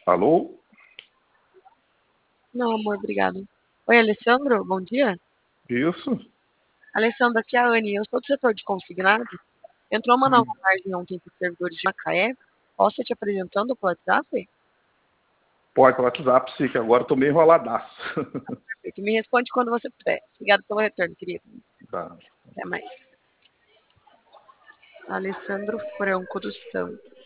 Alô? Não, amor, obrigado. Oi, Alessandro, bom dia. Isso? Alessandro, aqui é a Anne, eu sou do setor de consignados. Entrou uma nova margem ontem para os servidores de Macaé. Posso ir te apresentando pelo WhatsApp? Pode, pelo WhatsApp, sim, que agora eu tô meio enroladaço. Perfeito. Me responde quando você puder. Obrigado pelo retorno, querido. Tá. Até mais. Alessandro Franco dos Santos.